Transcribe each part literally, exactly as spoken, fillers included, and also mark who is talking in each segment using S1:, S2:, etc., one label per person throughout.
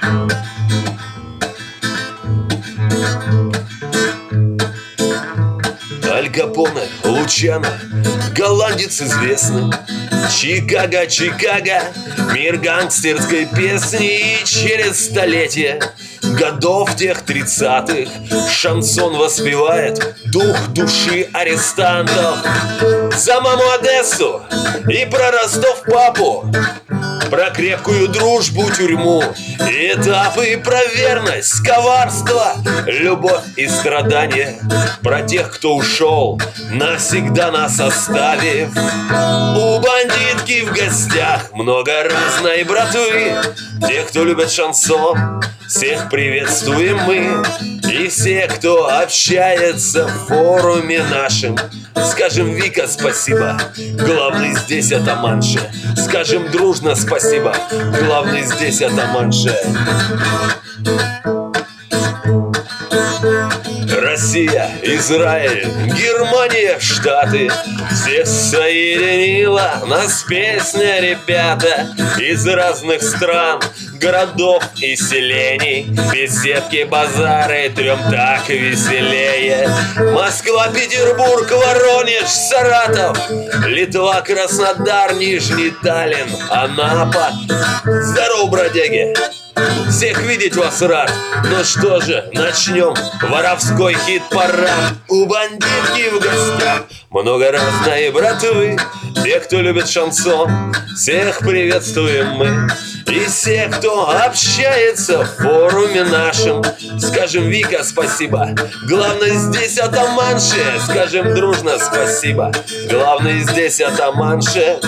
S1: Аль Капоне, Лучано, голландец известный. Чикаго, Чикаго, мир гангстерской песни. И через столетия годов тех тридцатых шансон воспевает дух души арестантов. За маму Одессу и про Ростов-Папу, про крепкую дружбу, тюрьму, этапы, про верность, коварство, любовь и страдания, про тех, кто ушел, навсегда нас оставив. У бандитки в гостях много разной братвы. Те, кто любит шансон, всех приветствуем мы. И все, кто общается в форуме нашем, скажем Вика спасибо, главный здесь атаманша. Скажем дружно спасибо, главный здесь атаманша. Россия, Израиль, Германия, Штаты, всех соединила нас песня, ребята, из разных стран, городов и селений. Беседки, базары, трем так веселее. Москва, Петербург, Воронеж, Саратов, Литва, Краснодар, Нижний Таллин, Анапа. Здорово, бродяги! Всех видеть вас рад. Ну что же, начнем воровской хит-парад. У бандитки в гостях много разной братвы. Те, кто любит шансон, всех приветствуем мы. И все, кто общается в форуме нашем, скажем Вика спасибо, главный здесь атаманша. Скажем дружно спасибо, главный здесь атаманша.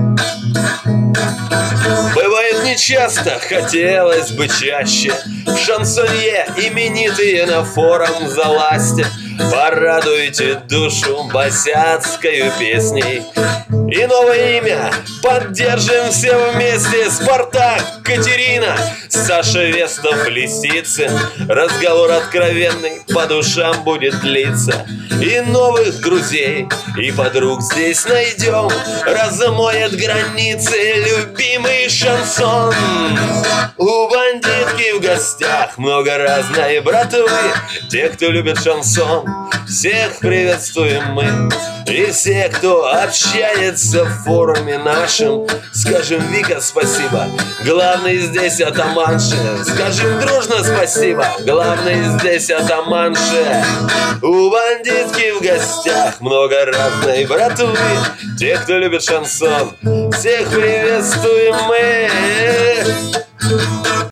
S1: Бывает нечасто, хотелось бы чаще. Шансонье именитые на форум залазьте. Порадуйте душу босяцкою песней. И новое имя поддержим все вместе. Спартак, Катерина, Саша Вестов, Лисицын. Разговор откровенный по душам будет длиться. И новых друзей и подруг здесь найдем. Размоет границы любимый шансон. У бандитки в гостях много разной братвы. Те, кто любит шансон, всех приветствуем мы. И все, кто общается в форуме нашем, скажем Вика спасибо, главный здесь атаманша. Скажем дружно спасибо, главный здесь атаманша. У бандитки в гостях много разной братвы. Те, кто любит шансон, всех приветствуем мы.